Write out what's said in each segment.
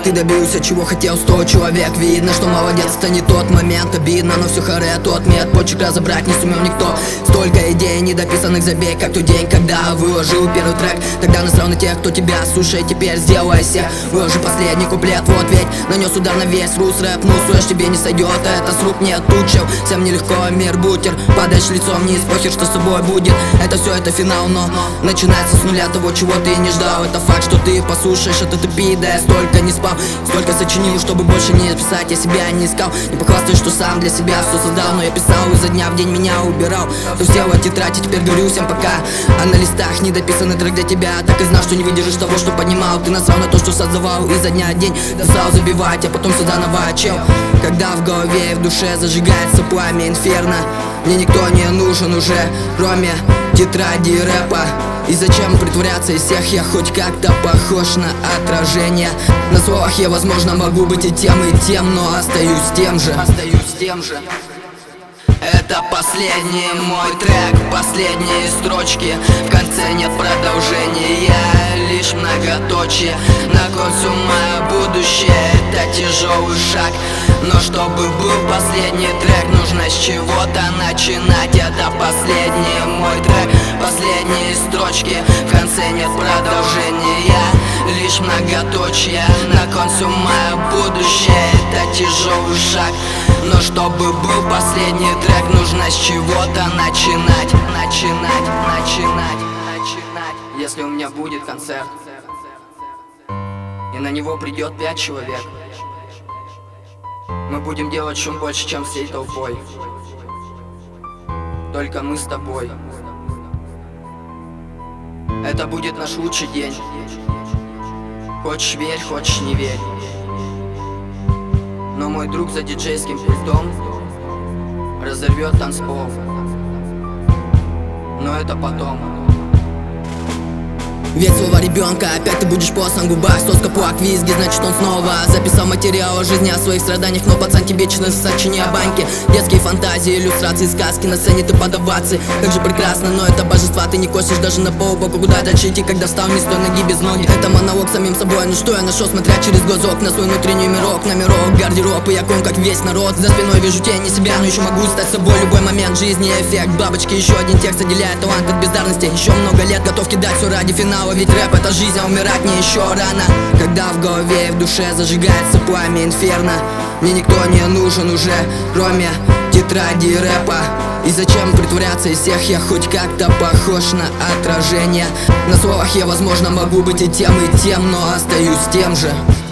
ты добился, чего хотел 100 человек. Видно, что молодец, это не тот момент. Обидно, но все харе, тот мед. Почек разобрать не сумел никто. Столько идей недописанных, забей, как тот день, когда выложил первый трек. Тогда насрал на тех, кто тебя слушает, теперь сделайся. Выложи последний куплет, вот ведь нанес удар на весь рус рэп. Ну, слышь, тебе не сойдет, это с рук не отучил. Всем нелегко, мир бутер. Падаешь лицом вниз, похер, что с собой будет. Это все, это финал, но начинается с нуля того, чего ты не ждал. Это факт, что ты послушаешь, это ты пи, да я столько не спал. Столько сочинил, чтобы больше не писать, я себя не искал. Не похвастаюсь, что сам для себя все создал, но я писал изо дня в день, меня убирал. То сделал тетрадь, и теперь говорю всем пока. А на листах недописанный трек для тебя. Так и знал, что не выдержишь того, что поднимал. Ты насрал на то, что создавал изо дня в день. Достал забивать, а потом сюда чел. Когда в голове и в душе зажигается пламя инферно, мне никто не нужен уже, кроме тетради и рэпа. И зачем притворяться из всех, я хоть как-то похож на отражение. На словах я, возможно, могу быть и тем, но остаюсь тем же. Это последний мой трек, последние строчки. В конце нет продолжения, лишь многоточие. На консумное будущее, это тяжелый шаг. Но чтобы был последний трек, нужно с чего-то начинать. Это последний мой трек, последние строчки. В конце нет продолжения, лишь многоточие. На консумное будущее, это тяжелый шаг. Но чтобы был последний трек, нужно с чего-то начинать. Если у меня будет концерт, и на него придет 5 человек, мы будем делать шум больше, чем всей толпой. Только мы с тобой. Это будет наш лучший день. Хочешь верь, хочешь не верь. Но мой друг за диджейским пультом разорвет танцпол. Но это потом. Ведь слово ребенка, опять ты будешь послан в губах. Соска, плак, визги, значит он снова записал материал о жизни, о своих страданиях. Но пацан, тебе честно сочини о банке. Детские фантазии, иллюстрации, сказки. На сцене ты подаваться, как же прекрасно. Но это божества, ты не косишь даже на полбоку. Куда дальше идти, когда встал не с той ноги без ноги? Это монолог самим собой, ну что я нашел, смотря через глазок на свой внутренний мирок. Номерок, гардероб, и я ком, как весь народ. За спиной вижу тени себя, но еще могу стать собой. Любой момент жизни, эффект бабочки. Еще один текст отделяет талант от бездарности. Еще много лет готов кидать все ради финала. Ведь рэп это жизнь, а умирать мне еще рано. Когда в голове и в душе зажигается пламя инферно, мне никто не нужен уже, кроме тетради и рэпа. И зачем притворяться из всех, я хоть как-то похож на отражение. На словах я, возможно, могу быть и тем, но остаюсь тем же.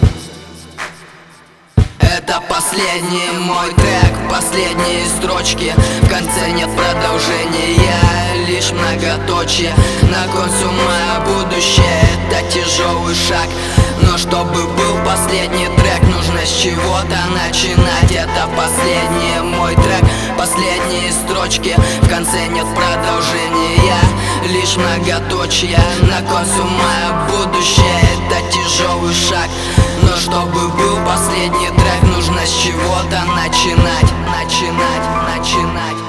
Это последний мой трек, последние строчки. В конце нет продолжения, лишь многоточие. На консумное будущее, это тяжелый шаг. Но чтобы был последний трек, нужно с чего-то начинать. Это последний мой трек, последние строчки. В конце нет продолжения, лишь многоточие. На консумное будущее, это тяжелый шаг. Но чтобы был последний трек, нужно с чего-то начинать.